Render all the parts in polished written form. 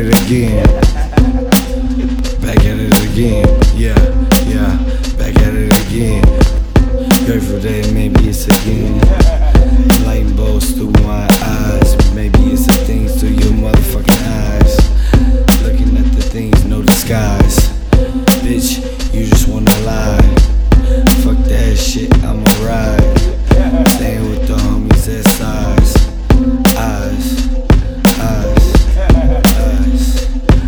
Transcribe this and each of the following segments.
it again. Back at it again. Yeah, yeah. Back at it again. Grateful that maybe it's again. Light bulbs through my eyes. Maybe it's the things through your motherfucking eyes. Looking at the things, no disguise. Bitch, you just wanna lie. Fuck that shit, I'ma ride. Staying with the homies, that's eyes. Eyes, eyes, eyes,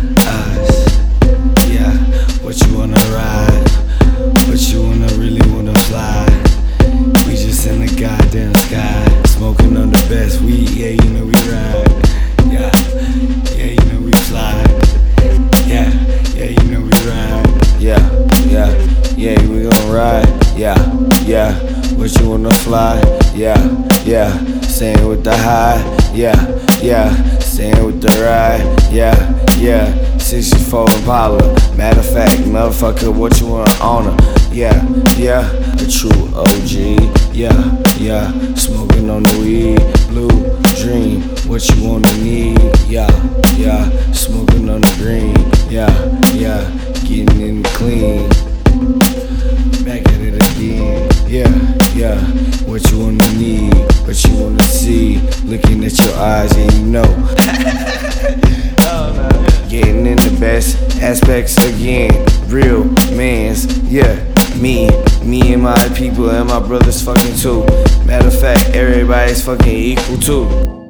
eyes. Yeah, what you wanna ride? What you really wanna fly? We just in the goddamn sky, smoking on the best weed. Yeah, you know we ride. Yeah, yeah, you know we fly. Yeah, yeah, you know we ride. Yeah, yeah, yeah, we gon' ride. Yeah, yeah, what you wanna fly? Yeah, yeah, staying with the high. Yeah, yeah, staying with the ride. Yeah, yeah, 64 Impala. Matter of fact, motherfucker, what you wanna honor? Yeah, yeah, a true OG. Yeah, yeah, smoking on the weed. Blue dream, what you wanna need? Yeah, yeah, smoking on the green. Yeah, yeah, getting in clean. Back at it again. Yeah, yeah, what you wanna need? What you wanna see? Looking at your eyes, yeah, you know. Getting in the best aspects again. Real mans, yeah. Me and my people and my brothers fucking too. Matter of fact, everybody's fucking equal too.